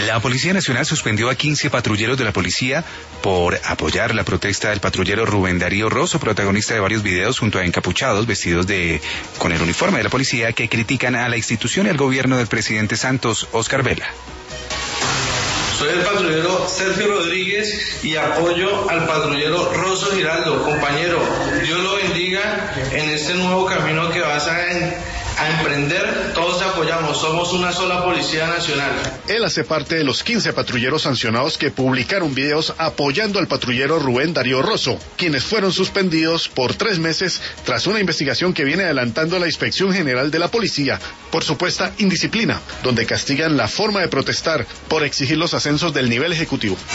La Policía Nacional suspendió a 15 patrulleros de la policía por apoyar la protesta del patrullero Rubén Darío Rosso, protagonista de varios videos junto a encapuchados vestidos con el uniforme de la policía que critican a la institución y al gobierno del presidente Santos. Oscar Vela. Soy el patrullero Sergio Rodríguez y apoyo al patrullero Rosso Giraldo. Compañero, Dios lo bendiga en este nuevo camino que vas a emprender. Todos te apoyamos, somos una sola Policía Nacional. Él hace parte de los 15 patrulleros sancionados que publicaron videos apoyando al patrullero Rubén Darío Rosso, quienes fueron suspendidos por 3 meses tras una investigación que viene adelantando la Inspección General de la Policía por supuesta indisciplina, donde castigan la forma de protestar por exigir los ascensos del nivel ejecutivo.